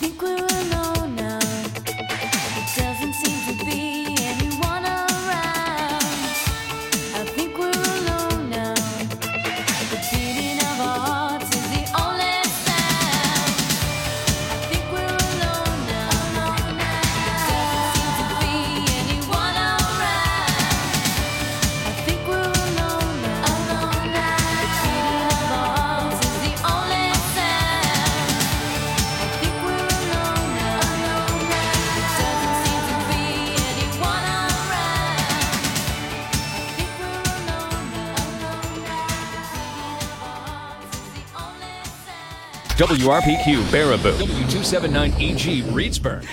WRPQ Baraboo, W279EG Reedsburg.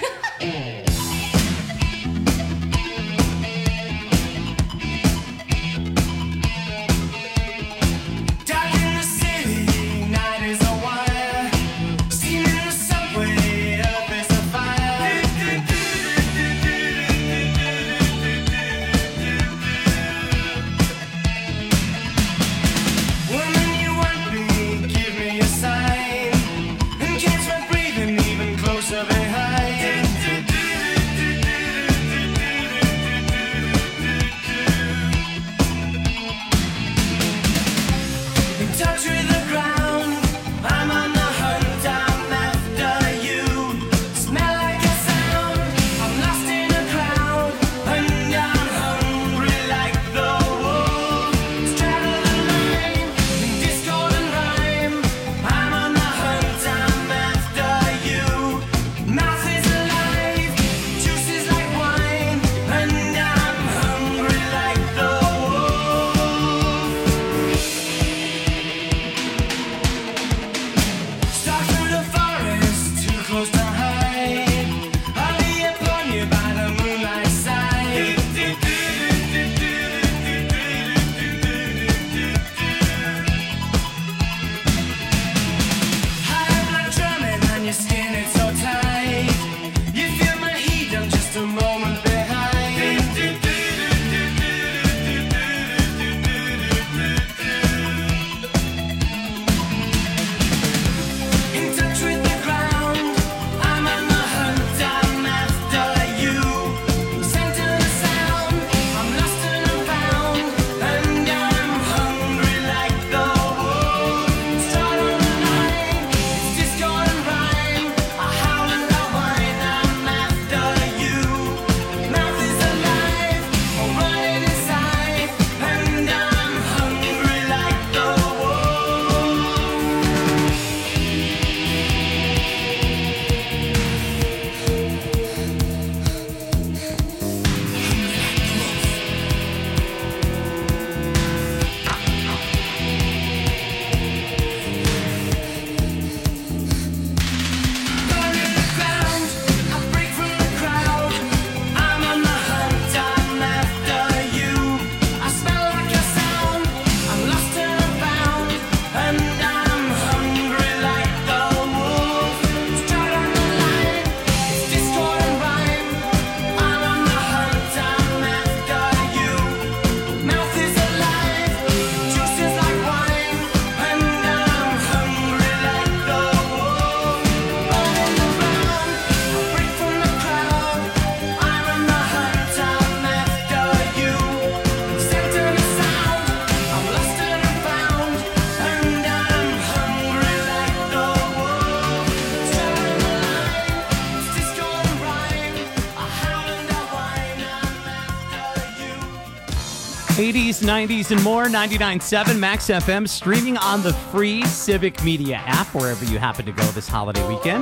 '80s, '90s, and more. 99.7 Max FM, streaming on the free Civic Media app wherever you happen to go this holiday weekend.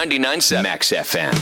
99.7 Max FM.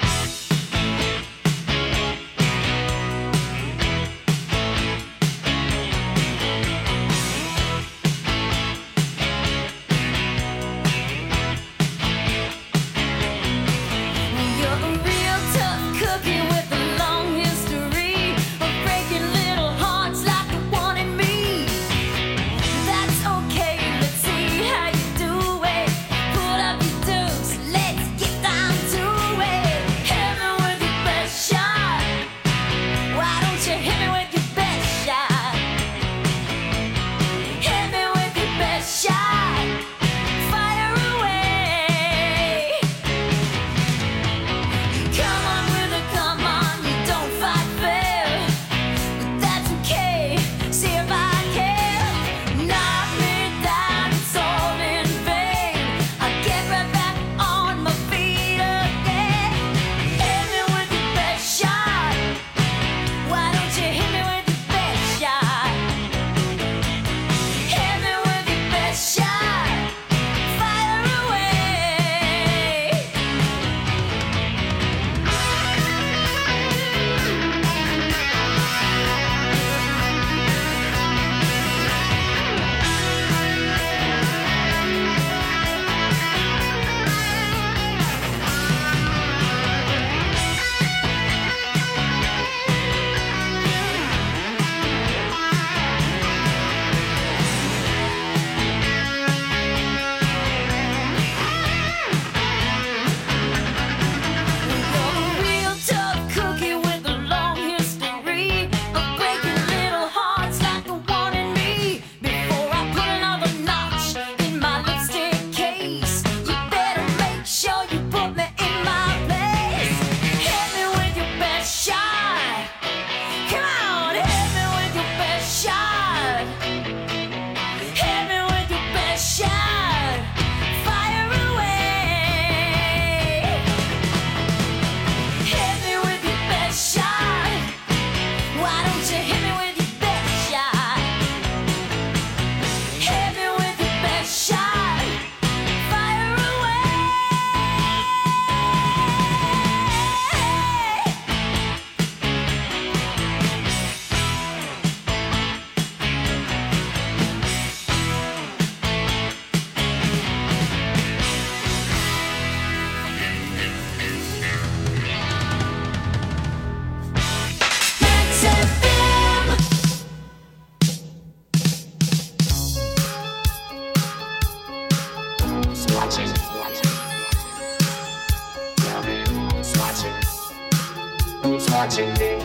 Watching me.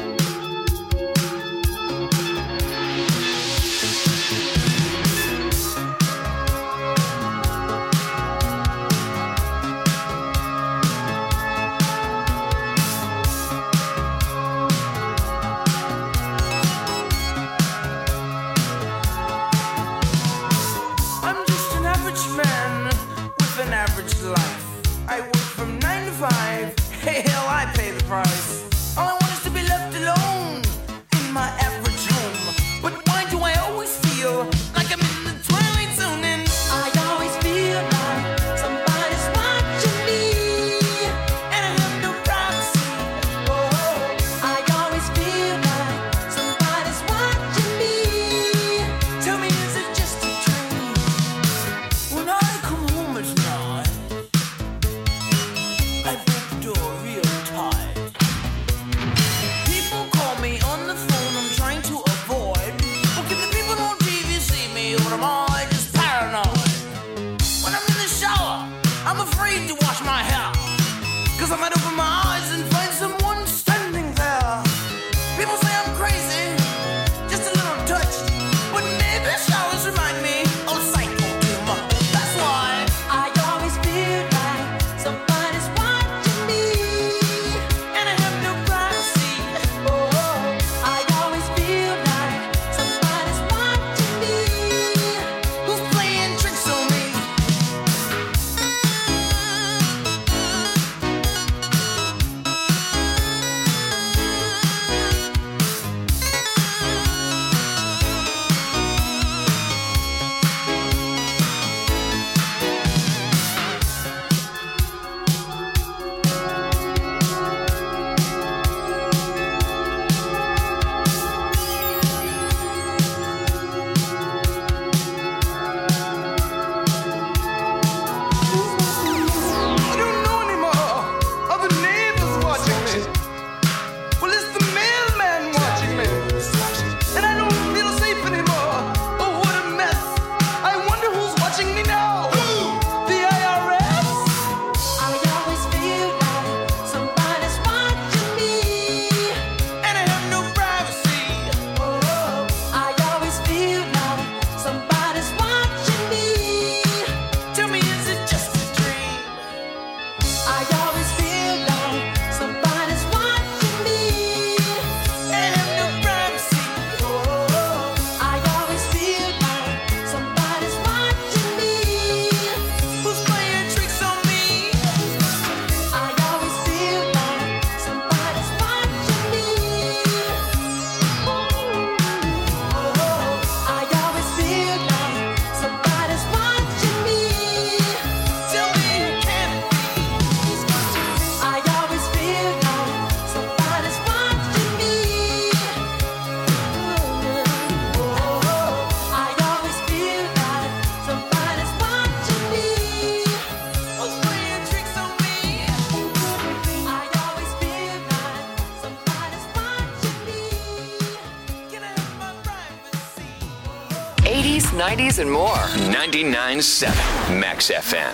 I'm just an average man with an average life. I work from 9 to 5. Hey, hell, I pay the price. All I want is to be left alone in my average home. But why do I always feel like I'm in the twilight zone? And I always feel like somebody's watching me, and I have no privacy. Oh, I always feel like somebody's watching me. Tell me, is it just a dream? When I come home at night, I break the door real tight. People call me on the phone, I'm trying to avoid. But can the people on TV see me, or am I just paranoid? When I'm in the shower, I'm afraid to wash my hair, 'cause I might open my eyes and find someone standing there. People say I'm crazy, just a little touched, but maybe showers remind me of psycho humor. That's why I always feel like somebody's watching me, and I have no privacy. Oh, I always feel like somebody's watching me. Who's playing tricks on me? 90s and more. 99.7 Max FM.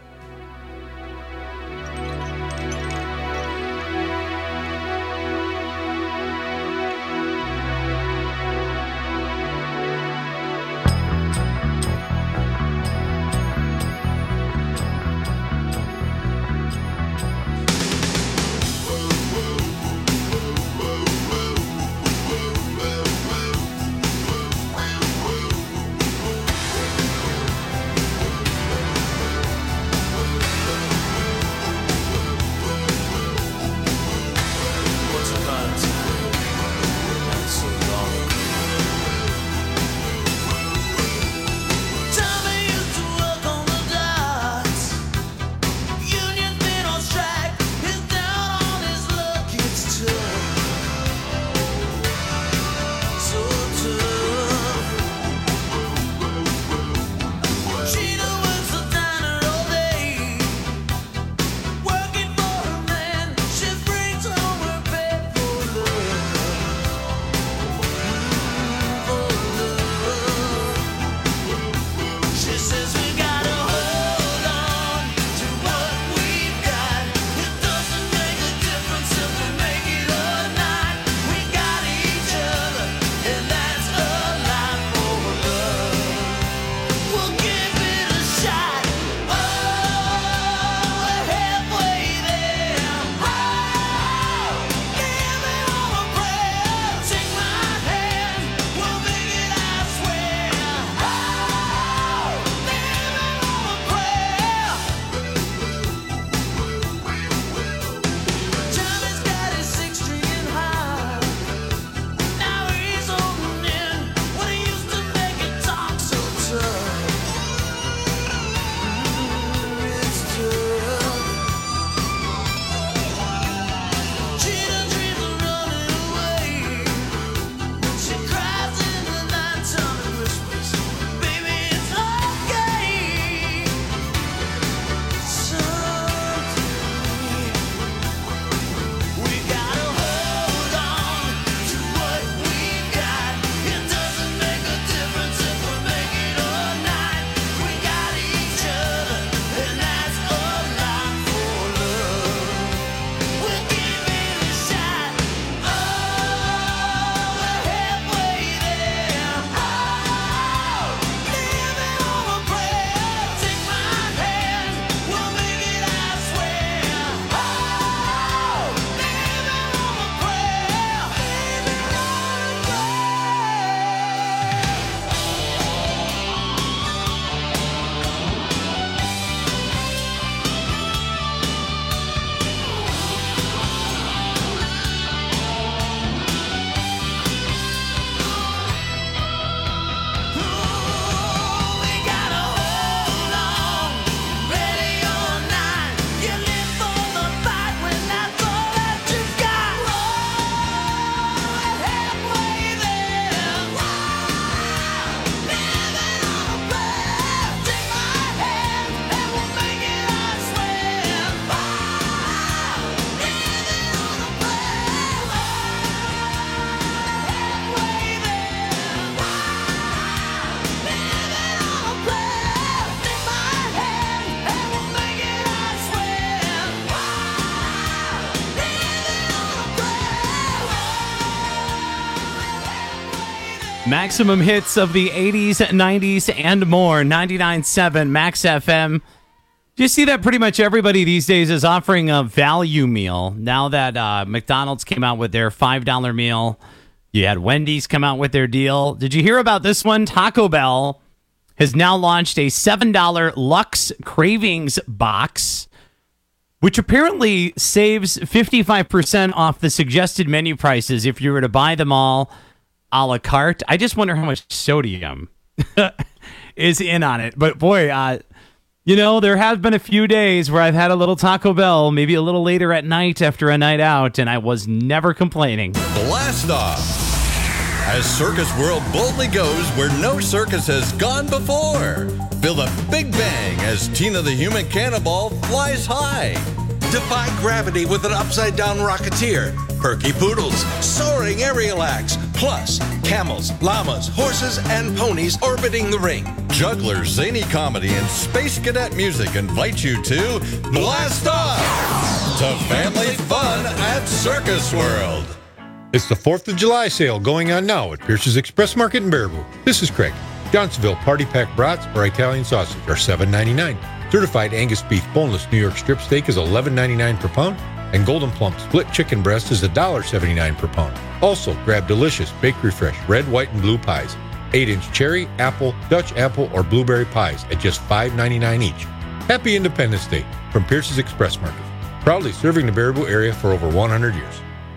Maximum hits of the 80s, 90s, and more. 99.7 Max FM. Do you see that pretty much everybody these days is offering a value meal? Now that McDonald's came out with their $5 meal, you had Wendy's come out with their deal. Did you hear about this one? Taco Bell has now launched a $7 Lux Cravings box, which apparently saves 55% off the suggested menu prices if you were to buy them all a la carte. I just wonder how much sodium is in on it. But boy, there have been a few days where I've had a little Taco Bell, maybe a little later at night after a night out, and I was never complaining. Blast off! As Circus World boldly goes where no circus has gone before. Feel the big bang as Tina the Human Cannonball flies high. Defy gravity with an upside-down rocketeer. Perky Poodles, soaring aerial acts, Plus, camels, llamas, horses, and ponies orbiting the ring. Jugglers, zany comedy, and space cadet music invite you to Blast Off to family fun at Circus World. It's the 4th of July sale going on now at Pierce's Express Market in Baraboo. This is Craig. Johnsonville Party Pack Brats or Italian sausage are $7.99. Certified Angus beef boneless New York strip steak is $11.99 per pound. And Golden Plump split chicken breast is $1.79 per pound. Also, grab delicious Bakery Fresh red, white, and blue pies. 8-inch cherry, apple, Dutch apple, or blueberry pies at just $5.99 each. Happy Independence Day from Pierce's Express Market. Proudly serving the Baraboo area for over 100 years.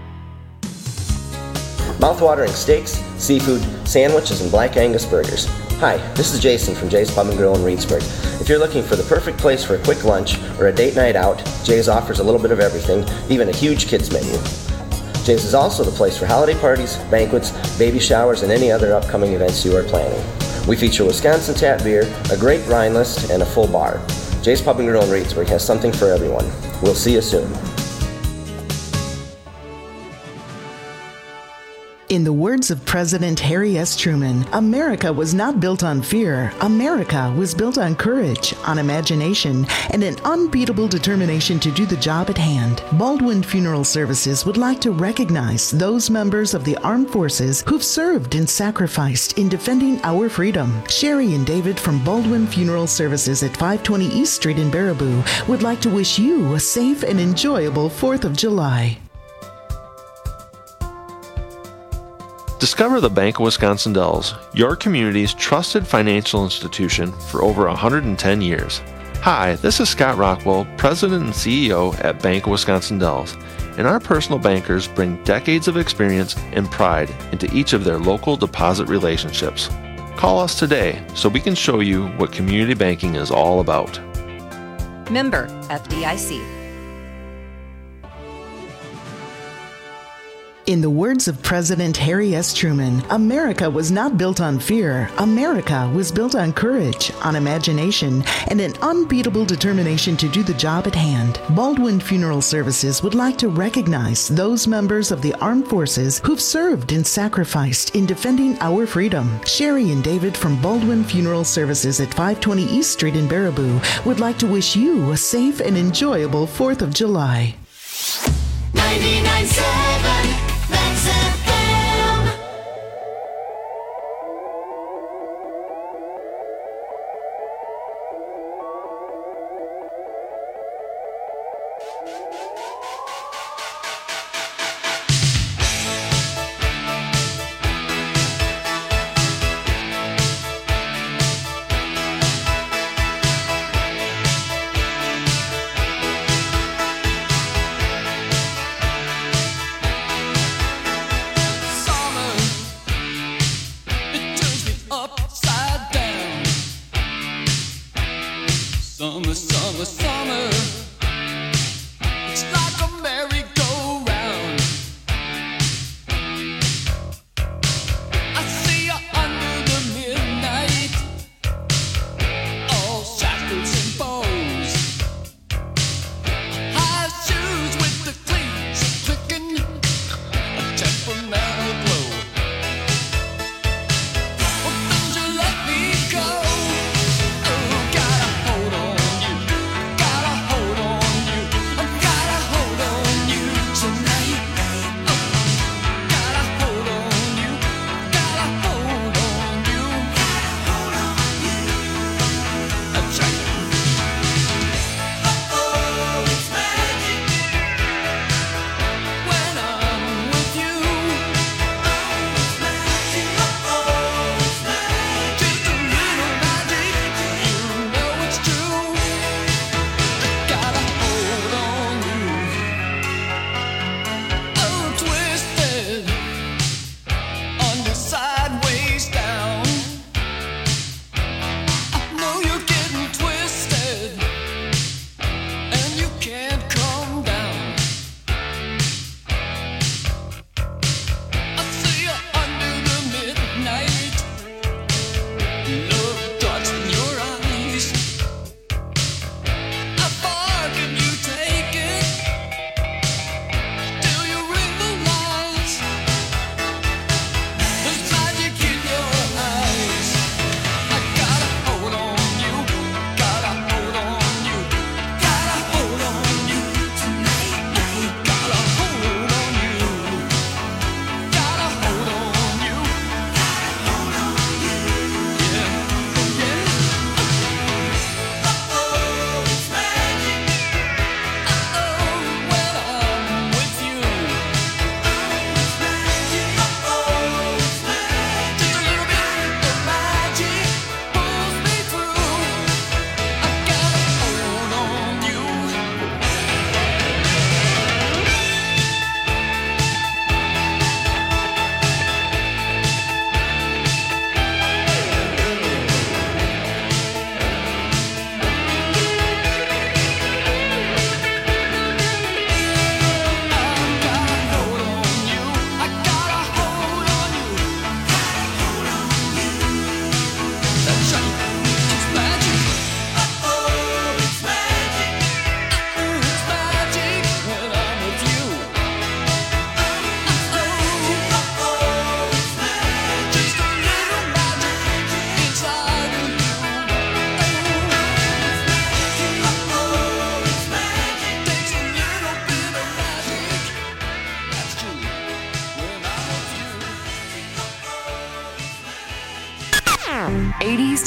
Mouth-watering steaks, seafood, sandwiches, and Black Angus burgers. Hi, this is Jason from Jay's Pub & Grill in Reedsburg. If you're looking for the perfect place for a quick lunch or a date night out, Jay's offers a little bit of everything, even a huge kids menu. Jay's is also the place for holiday parties, banquets, baby showers, and any other upcoming events you are planning. We feature Wisconsin tap beer, a great wine list, and a full bar. Jay's Pub & Grill in Reedsburg has something for everyone. We'll see you soon. In the words of President Harry S. Truman, America was not built on fear. America was built on courage, on imagination, and an unbeatable determination to do the job at hand. Baldwin Funeral Services would like to recognize those members of the armed forces who've served and sacrificed in defending our freedom. Sherry and David from Baldwin Funeral Services at 520 East Street in Baraboo would like to wish you a safe and enjoyable 4th of July. Discover the Bank of Wisconsin Dells, your community's trusted financial institution for over 110 years. Hi, this is Scott Rockwell, President and CEO at Bank of Wisconsin Dells, and our personal bankers bring decades of experience and pride into each of their local deposit relationships. Call us today so we can show you what community banking is all about. Member FDIC. In the words of President Harry S. Truman, America was not built on fear. America was built on courage, on imagination, and an unbeatable determination to do the job at hand. Baldwin Funeral Services would like to recognize those members of the armed forces who've served and sacrificed in defending our freedom. Sherry and David from Baldwin Funeral Services at 520 East Street in Baraboo would like to wish you a safe and enjoyable 4th of July. 99.7 Max FM. Summer, summer, summer. It's like a merry-go-round. I see you under the midnight, all shackles and bows. High shoes with the cleats clicking, a temperamental glow. Well, don't you let me go. Oh, got a hold on you, got a hold on you, I've got a hold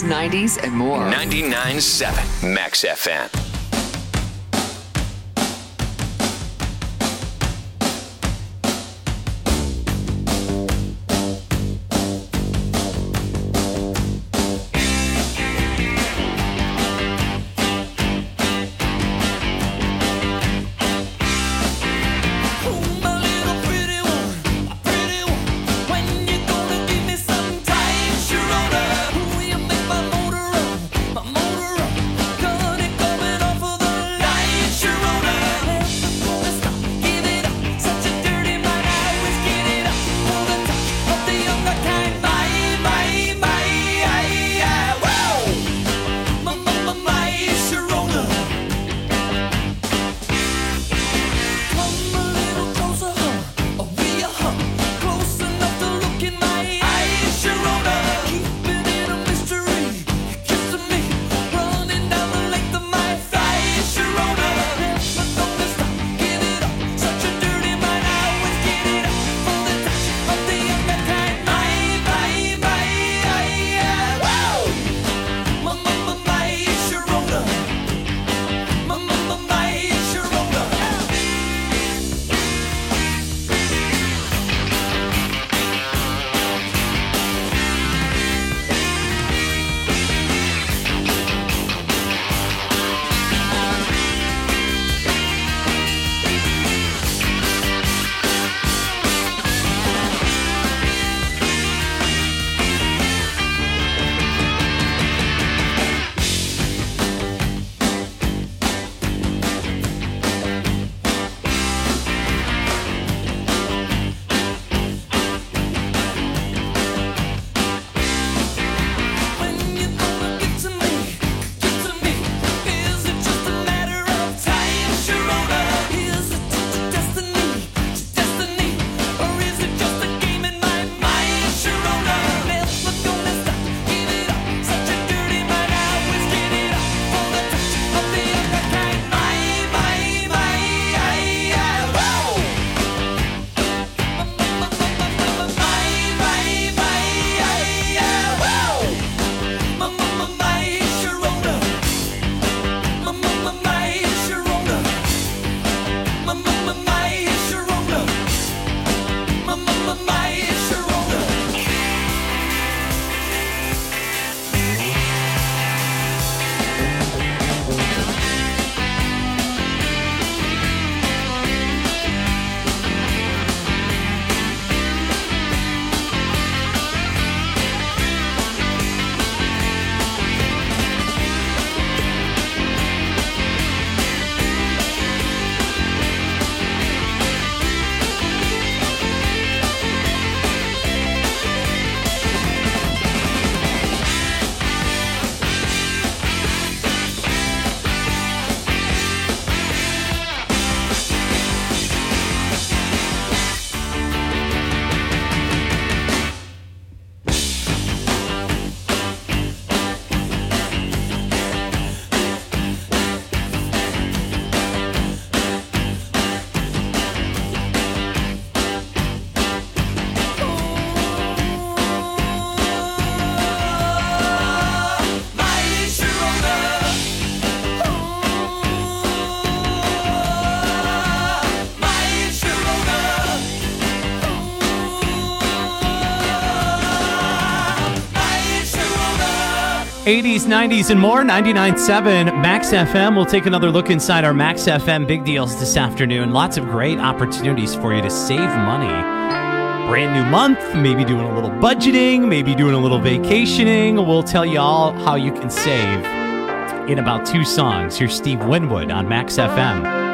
80s, 90s, and more. 99.7 Max FM. '80s, '90s, and more. 99.7 Max FM. We'll take another look inside our Max FM big deals this afternoon. Lots of great opportunities for you to save money. Brand new month, maybe doing a little budgeting, maybe doing a little vacationing. We'll tell you all how you can save in about 2 songs. Here's Steve Winwood on Max FM.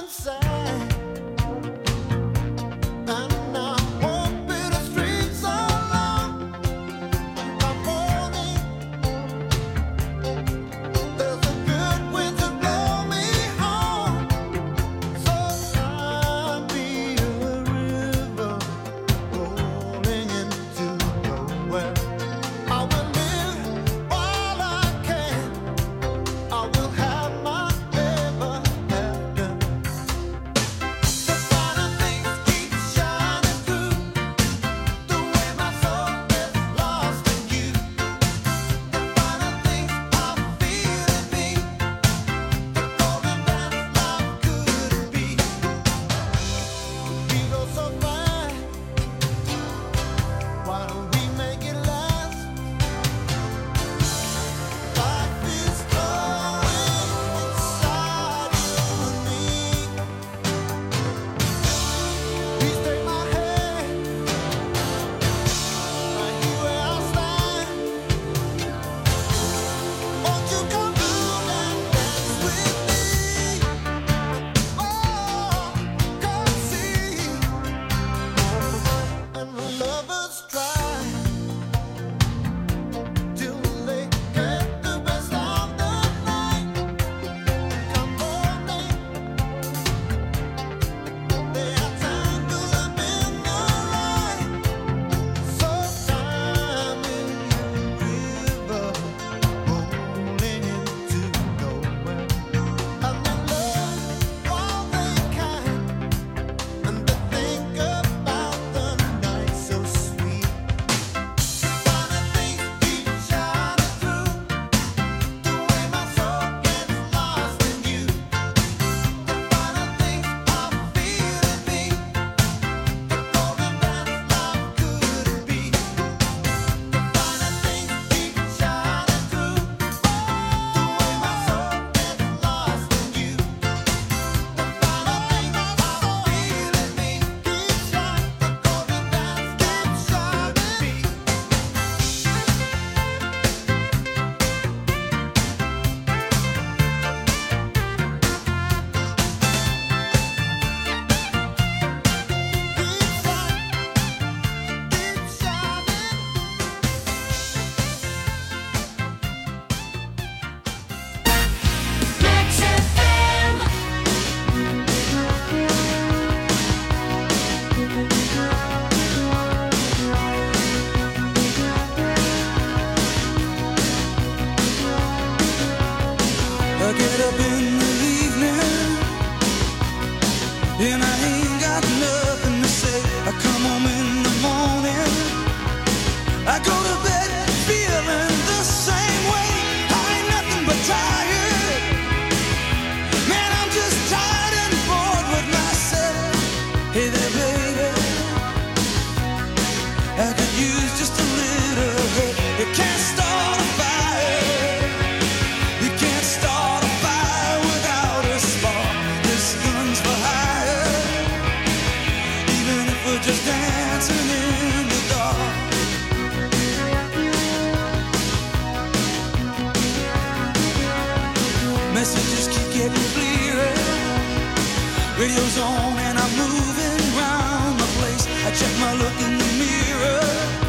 Radio's on and I'm moving around the place. I check my look in the mirror.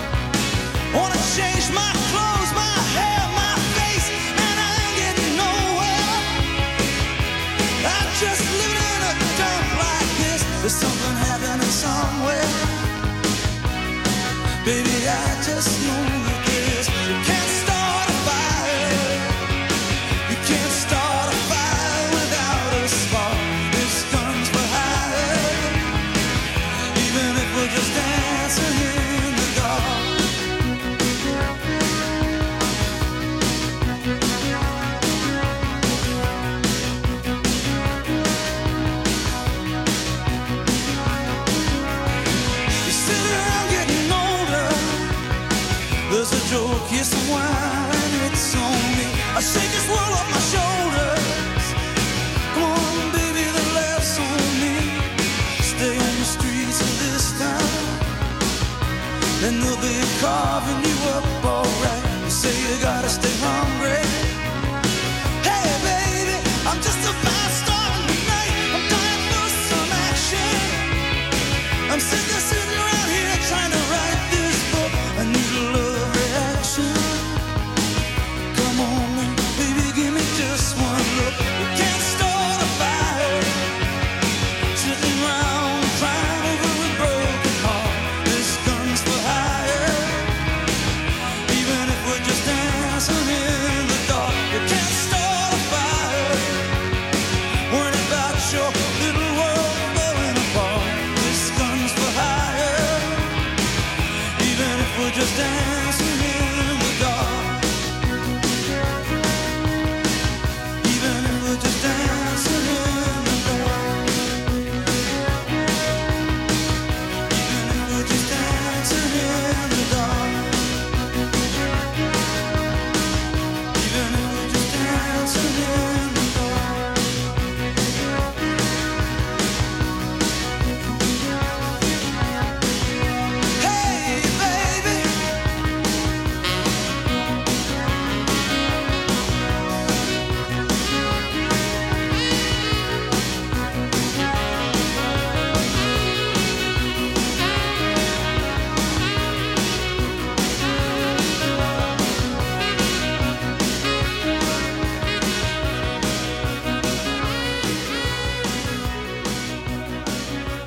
Wanna change my clothes, my hair, my face, and I ain't getting nowhere. I'm just living in a dump like this. There's something happening somewhere. Baby, I just know that this. You can't start a fire. You can't start a fire without a spark. Just dancing in the dark. You sit around getting older. There's a joke, here's some wine, it's on me. I shake this world off my shoulders. Come on, baby, the laughs on me. Stay on the streets of this town, and they'll be carving you up alright. You say you gotta stay hungry. Hey baby, I'm just a fast star tonight. I'm dying for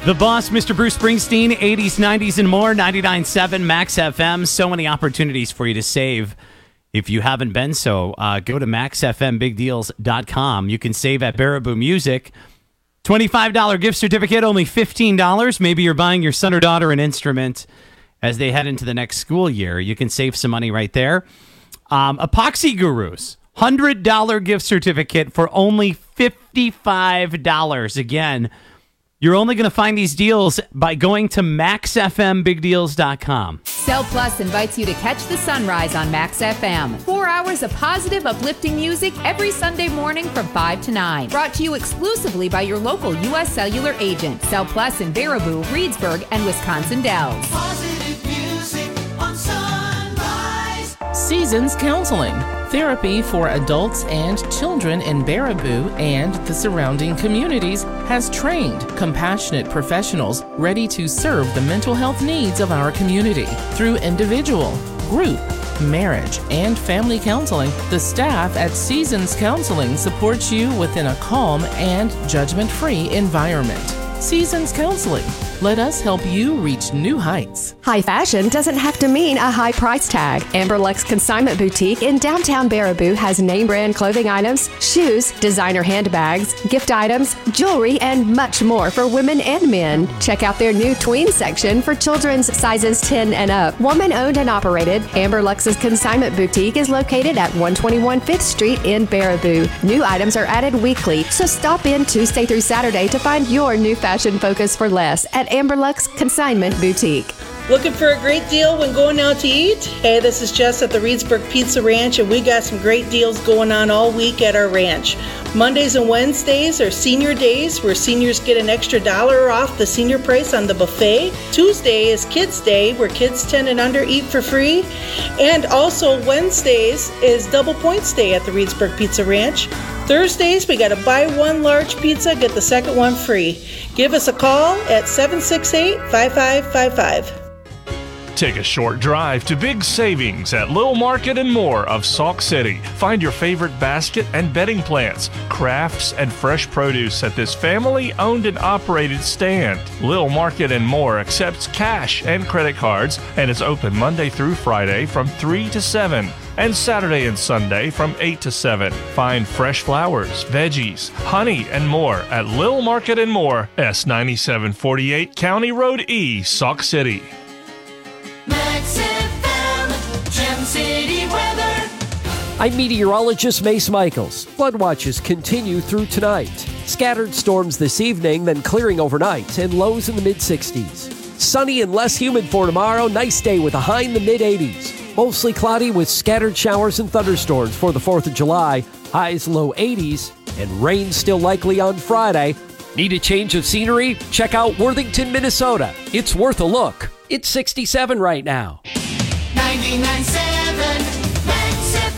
The Boss, Mr. Bruce Springsteen, 80s, 90s, and more, 99.7 Max FM. So many opportunities for you to save. If you haven't been so, go to maxfmbigdeals.com. You can save at Baraboo Music. $25 gift certificate, only $15. Maybe you're buying your son or daughter an instrument as they head into the next school year. You can save some money right there. Epoxy Gurus, $100 gift certificate for only $55. Again, you're only going to find these deals by going to maxfmbigdeals.com. Cell Plus invites you to catch the sunrise on Max FM. 4 hours of positive, uplifting music every Sunday morning from 5 to 9. Brought to you exclusively by your local U.S. Cellular agent. Cell Plus in Baraboo, Reedsburg, and Wisconsin Dells. Positive music on Sunrise. Seasons Counseling, therapy for adults and children in Baraboo and the surrounding communities, has trained, compassionate professionals ready to serve the mental health needs of our community. Through individual, group, marriage, and family counseling, the staff at Seasons Counseling supports you within a calm and judgment-free environment. Seasons Counseling. Let us help you reach new heights. High fashion doesn't have to mean a high price tag. Amber Lux Consignment Boutique in downtown Baraboo has name brand clothing items, shoes, designer handbags, gift items, jewelry, and much more for women and men. Check out their new tween section for children's sizes 10 and up. Woman owned and operated, Amber Lux's Consignment Boutique is located at 121 5th Street in Baraboo. New items are added weekly, so stop in Tuesday through Saturday to find your new fashion focus for less at Amber Lux Consignment Boutique. Looking for a great deal when going out to eat? Hey, this is Jess at the Reedsburg Pizza Ranch, and we got some great deals going on all week at our ranch. Mondays and Wednesdays are senior days, where seniors get an extra $1 off the senior price on the buffet. Tuesday is Kids Day, where kids 10 and under eat for free. And also Wednesdays is Double Points Day at the Reedsburg Pizza Ranch. Thursdays, we got a buy one large pizza, get the second one free. Give us a call at 768-5555. Take a short drive to Big Savings at Little Market and More of Sauk City. Find your favorite basket and bedding plants, crafts, and fresh produce at this family-owned and operated stand. Little Market and More accepts cash and credit cards and is open Monday through Friday from 3 to 7 and Saturday and Sunday from 8 to 7. Find fresh flowers, veggies, honey, and more at Little Market and More, S9748 County Road E, Sauk City. Max FM, Gem City weather. I'm meteorologist Mace Michaels. Flood watches continue through tonight. Scattered storms this evening, then clearing overnight, and lows in the mid-60s. Sunny and less humid for tomorrow. Nice day with a high in the mid-80s. Mostly cloudy with scattered showers and thunderstorms for the 4th of July. Highs low 80s, and rain still likely on Friday. Need a change of scenery? Check out Worthington, Minnesota. It's worth a look. It's 67 right now. 99.7 Max FM.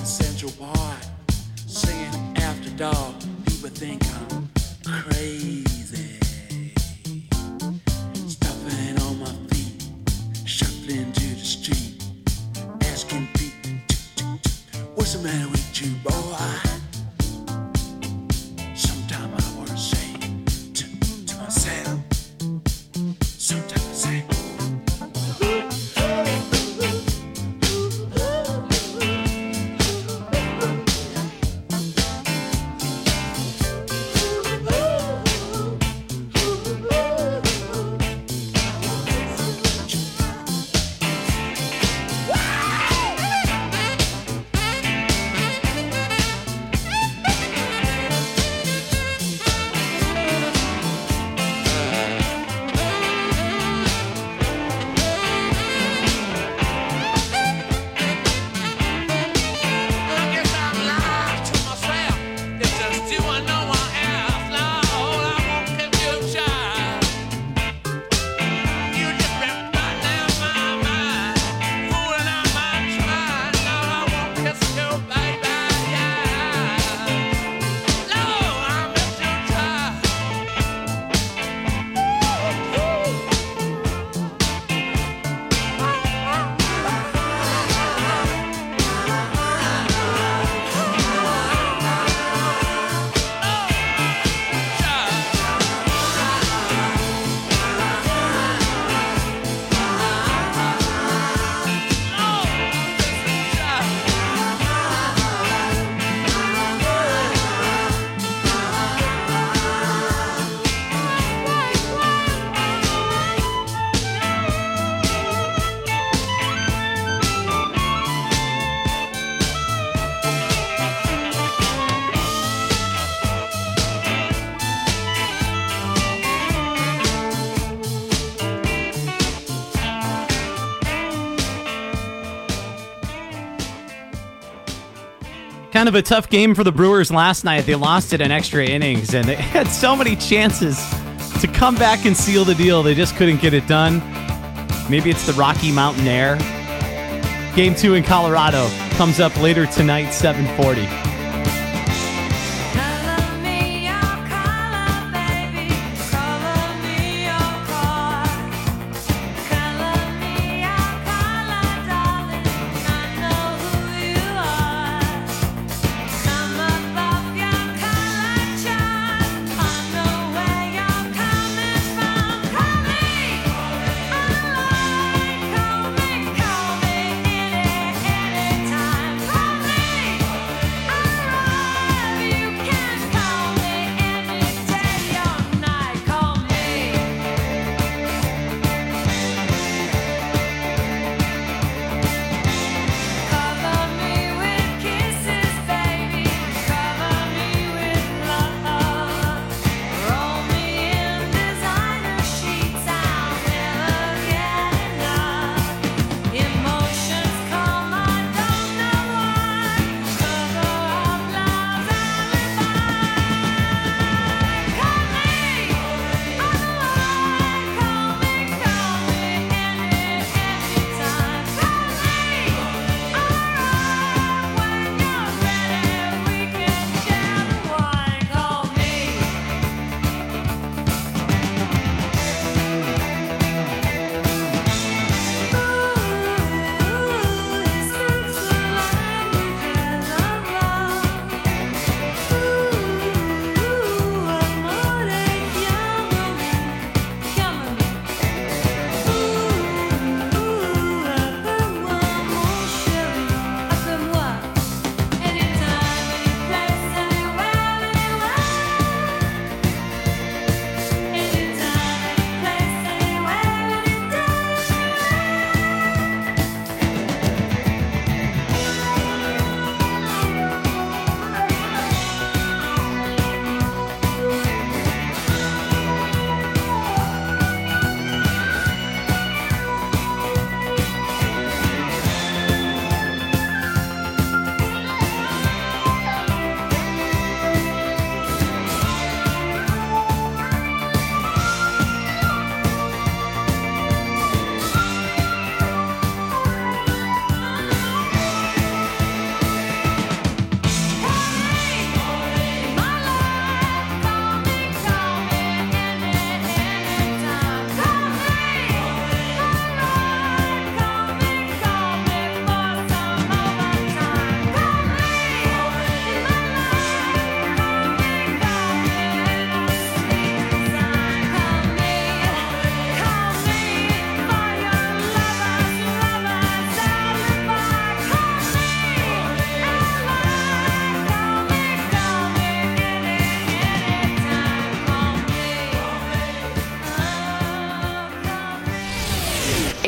in Central Park, singing After Dark. People think I'm crazy. Stuffing on my feet, shuffling to the street, asking people, what's the matter with you, boy? Sometimes I want to say to myself, sometimes I say, Kind of a tough game for the Brewers last night. They lost it in extra innings, and they had so many chances to come back and seal the deal. They just couldn't get it done. Maybe it's the Rocky Mountain Air. Game 2 in Colorado comes up later tonight, 7:40.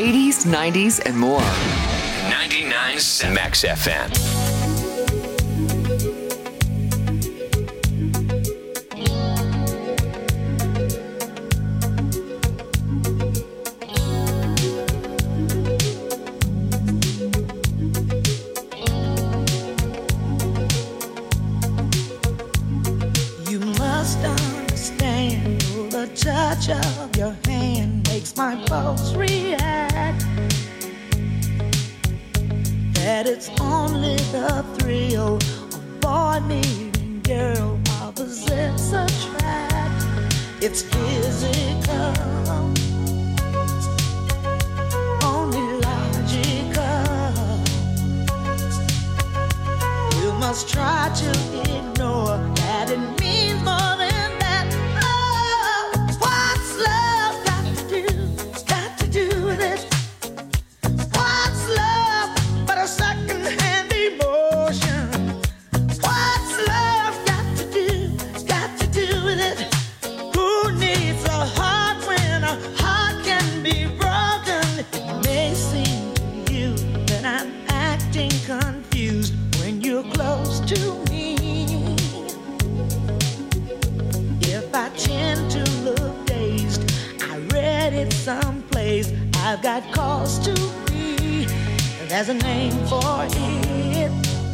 80s, 90s, and more. 99.7 Max FM. You must understand, the touch of your hand makes my pulse react. That it's only the thrill of boy meeting girl opposites attract. It's physical, only logical. You must try to ignore that it means more than that. Oh, what's love got to do with it? What's love but a second-hand emotion? What's love got to do with it? Who needs a heart when a heart can be broken? It may seem to you that I'm acting confused when you're close to me. If I tend to look dazed, I read it someplace. I've got cause to be. There's a name for it.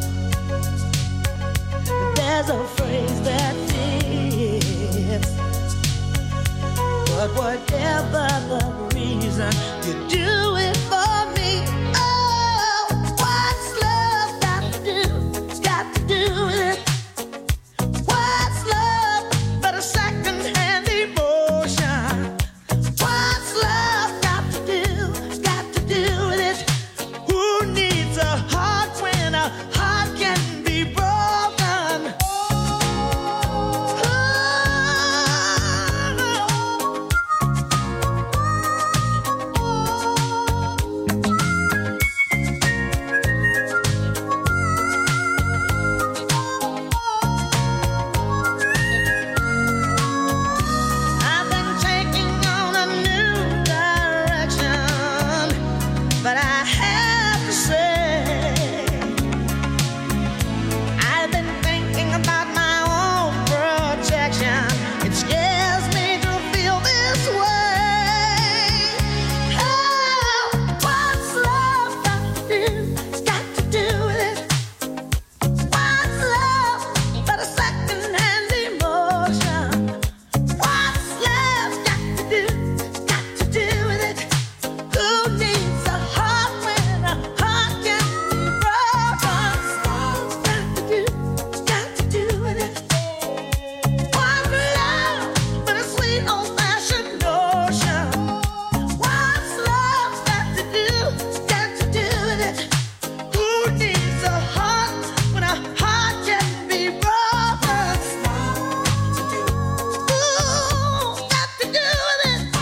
There's a phrase that fits. But whatever the reason, you do it for me. Oh, what's love got to do with it? What's love but a second-hand emotion? What's love got to do with it? Who needs a heart when a heart can be broken? I've been taking on a new direction, but I have to say, I've been thinking about my own protection. It scares me to feel this way. Oh, what's love got to do with it? What's love but a second-hand emotion? What's love got to do with it? Who needs a heart when a heart can be broken? What's got to do with it? What's love but a sweet old-fashioned notion? What's love got to do with it? Who needs a heart when a heart can be broken? Who got to do with it?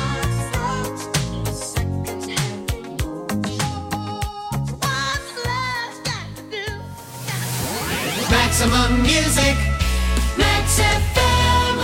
What's love got to do? Maximum music. Max FM.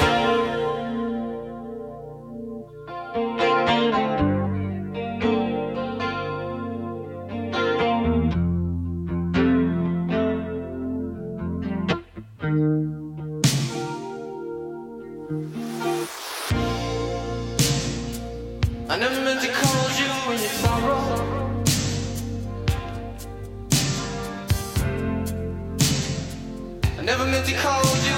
I never meant to call you when you sorrow. I never meant to call you